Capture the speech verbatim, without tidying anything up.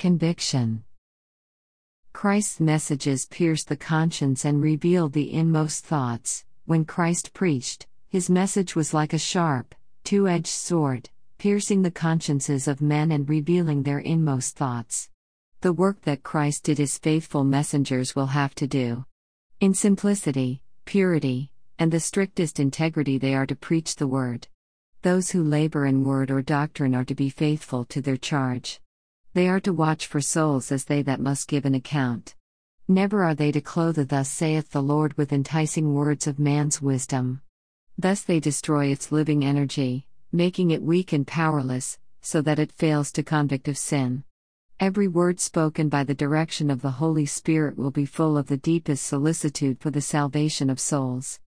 Conviction. Christ's messages pierced the conscience and revealed the inmost thoughts. When Christ preached, his message was like a sharp, two-edged sword, piercing the consciences of men and revealing their inmost thoughts. The work that Christ did his faithful messengers will have to do. In simplicity, purity, and the strictest integrity they are to preach the word. Those who labor in word or doctrine are to be faithful to their charge. They are to watch for souls as they that must give an account. Never are they to clothe a "Thus saith the Lord" with enticing words of man's wisdom. Thus they destroy its living energy, making it weak and powerless, so that it fails to convict of sin. Every word spoken by the direction of the Holy Spirit will be full of the deepest solicitude for the salvation of souls.